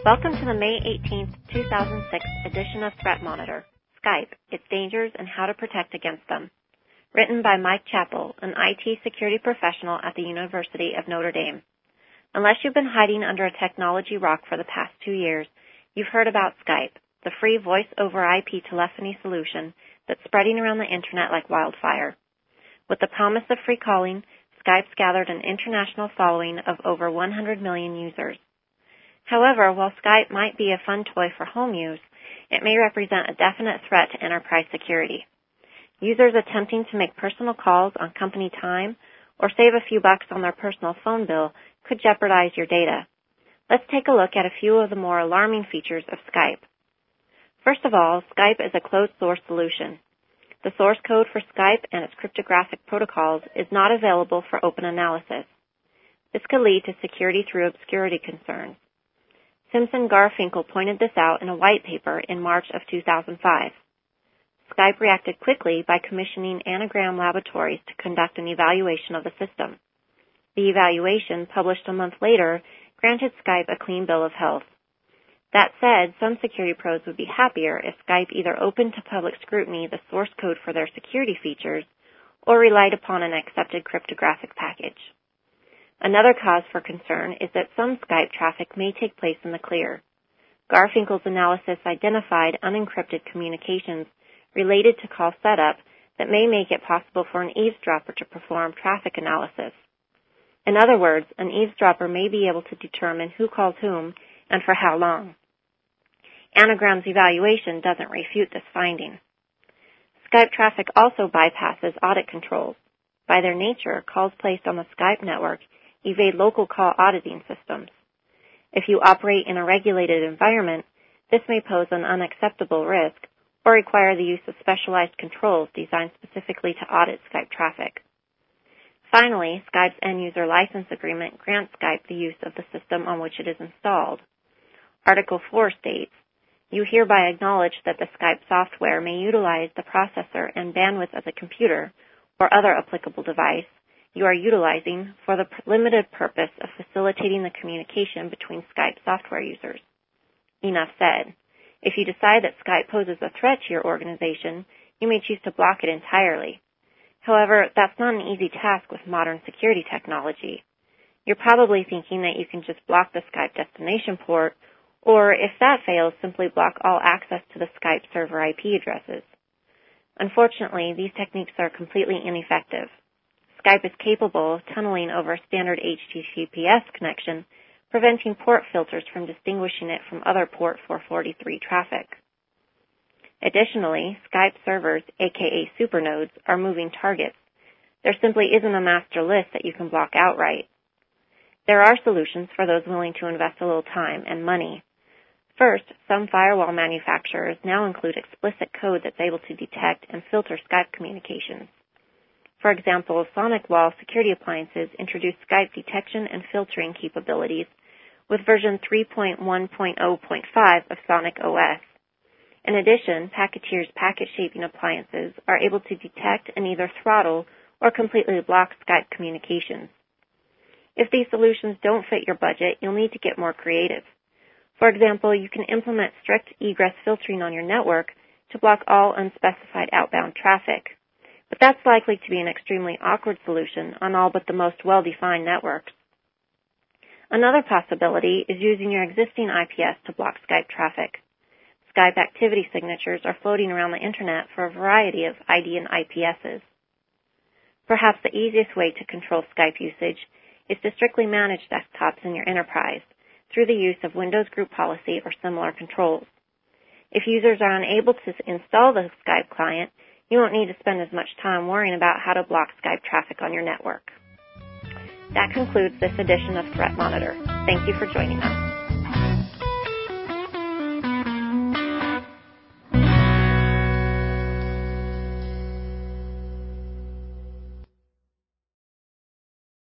Welcome to the May 18, 2006 edition of Threat Monitor, Skype, Its Dangers and How to Protect Against Them. Written by Mike Chappell, an IT security professional at the University of Notre Dame. Unless you've been hiding under a technology rock for the past 2 years, you've heard about Skype, the free voice-over-IP telephony solution that's spreading around the Internet like wildfire. With the promise of free calling, Skype's gathered an international following of over 100 million users. However, while Skype might be a fun toy for home use, it may represent a definite threat to enterprise security. Users attempting to make personal calls on company time or save a few bucks on their personal phone bill could jeopardize your data. Let's take a look at a few of the more alarming features of Skype. First of all, Skype is a closed-source solution. The source code for Skype and its cryptographic protocols is not available for open analysis. This could lead to security through obscurity concerns. Simpson-Garfinkel pointed this out in a white paper in March of 2005. Skype reacted quickly by commissioning Anagram Laboratories to conduct an evaluation of the system. The evaluation, published a month later, granted Skype a clean bill of health. That said, some security pros would be happier if Skype either opened to public scrutiny the source code for their security features or relied upon an accepted cryptographic package. Another cause for concern is that some Skype traffic may take place in the clear. Garfinkel's analysis identified unencrypted communications related to call setup that may make it possible for an eavesdropper to perform traffic analysis. In other words, an eavesdropper may be able to determine who calls whom and for how long. Anagram's evaluation doesn't refute this finding. Skype traffic also bypasses audit controls. By their nature, calls placed on the Skype network evade local call auditing systems. If you operate in a regulated environment, this may pose an unacceptable risk or require the use of specialized controls designed specifically to audit Skype traffic. Finally, Skype's end-user license agreement grants Skype the use of the system on which it is installed. Article 4 states, "You hereby acknowledge that the Skype software may utilize the processor and bandwidth of the computer or other applicable device you are utilizing for the limited purpose of facilitating the communication between Skype software users." Enough said. If you decide that Skype poses a threat to your organization, you may choose to block it entirely. However, that's not an easy task with modern security technology. You're probably thinking that you can just block the Skype destination port, or if that fails, simply block all access to the Skype server IP addresses. Unfortunately, these techniques are completely ineffective. Skype is capable of tunneling over a standard HTTPS connection, preventing port filters from distinguishing it from other port 443 traffic. Additionally, Skype servers, aka supernodes, are moving targets. There simply isn't a master list that you can block outright. There are solutions for those willing to invest a little time and money. First, some firewall manufacturers now include explicit code that's able to detect and filter Skype communications. For example, SonicWall security appliances introduced Skype detection and filtering capabilities with version 3.1.0.5 of Sonic OS. In addition, Packeteer's packet shaping appliances are able to detect and either throttle or completely block Skype communications. If these solutions don't fit your budget, you'll need to get more creative. For example, you can implement strict egress filtering on your network to block all unspecified outbound traffic. But that's likely to be an extremely awkward solution on all but the most well-defined networks. Another possibility is using your existing IPS to block Skype traffic. Skype activity signatures are floating around the Internet for a variety of ID and IPSs. Perhaps the easiest way to control Skype usage is to strictly manage desktops in your enterprise through the use of Windows Group Policy or similar controls. If users are unable to install the Skype client, you won't need to spend as much time worrying about how to block Skype traffic on your network. That concludes this edition of Threat Monitor. Thank you for joining us.